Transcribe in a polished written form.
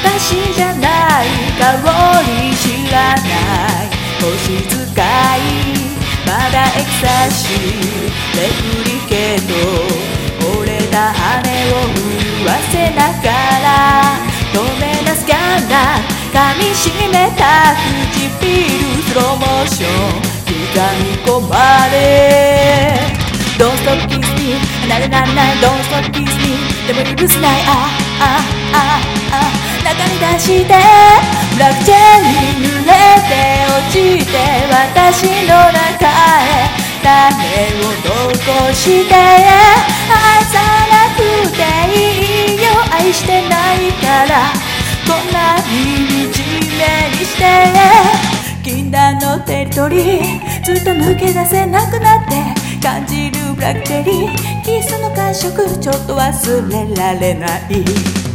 私じゃない香り知らない星使いまだエクサシーレプリケート折れた羽を震わせながら透明なスキャンダー噛みしめた唇スローモーション刻み込まれ Don't stop kiss me ならならない Don't stop kiss me でも許せない中に出してブラックチェーンに濡れて落ちて私の中へ種を残して愛さなくていいよ愛してないからこんなに惨めにして禁断のテリトリーずっと抜け出せなくなって感じるブラックチェリーキスの感触ちょっと忘れられない